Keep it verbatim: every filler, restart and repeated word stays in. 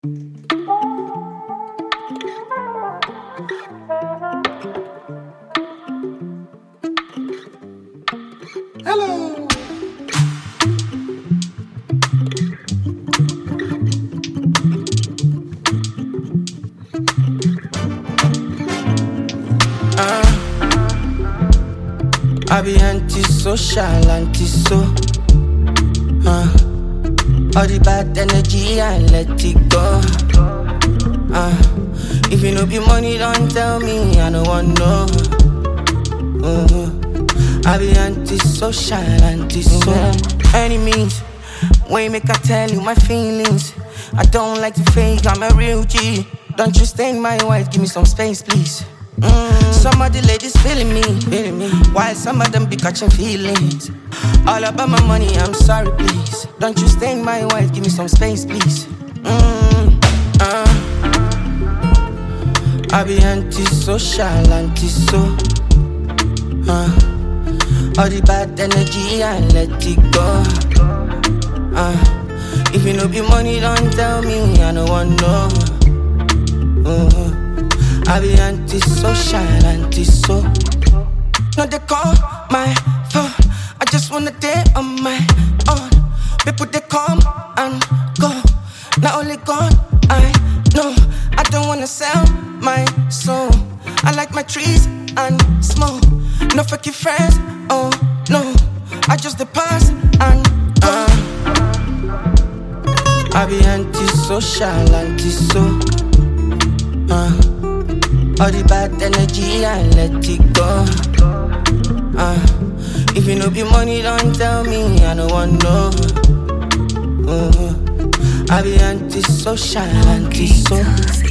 Hello. Uh, I be antisocial, anti-so. Uh, all the bad energy, I let it go. Uh, if you know be money, don't tell me, I don't want no. Uh, I be antisocial, anti-so. Enemies, when make I tell you my feelings. I don't like to fake, I'm a real G. Don't you stain my white, give me some space, please. Mm. Some of the ladies feeling me, feeling me, while some of them be catching feelings. All about my money, I'm sorry, please. Don't you stain my white, give me some space, please. Mm. Uh. I be antisocial, anti-so. Uh. All the bad energy, I let it go. Uh. If you know be money, don't tell me, I don't want no. Uh. I be antisocial, anti-so. No, they call my phone. I just wanna day on my own. People they come and go. Not only God, I know. I don't wanna sell my soul. I like my trees and smoke. No fucking friends, oh no. I just the pass and go. Uh, I be antisocial, anti-so. Uh. All the bad energy, I let it go. Uh, if you know be money, don't tell me, I don't want no. Uh, I be antisocial, anti-so.